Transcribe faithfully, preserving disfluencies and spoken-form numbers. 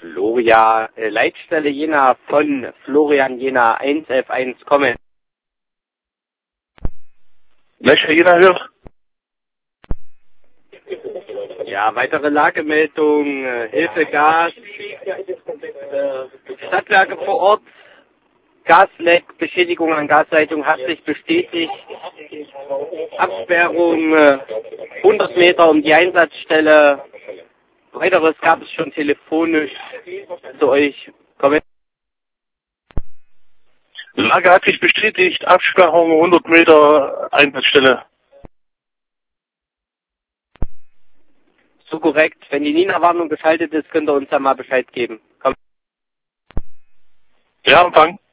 Florian, äh, Leitstelle Jena von Florian Jena eins F eins kommen. Welcher Jena hört? Ja, weitere Lagemeldung, äh, Hilfe Gas, äh, Stadtwerke vor Ort, Gasleck, Beschädigung an Gasleitung hat sich bestätigt, Absperrung äh, hundert Meter um die Einsatzstelle, weiteres gab es schon telefonisch zu euch. Kommen. Lage hat sich bestätigt, Absperrung hundert Meter Einsatzstelle. So korrekt. Wenn die Nina-Warnung geschaltet ist, könnt ihr uns da mal Bescheid geben. Komm. Ja, Empfang.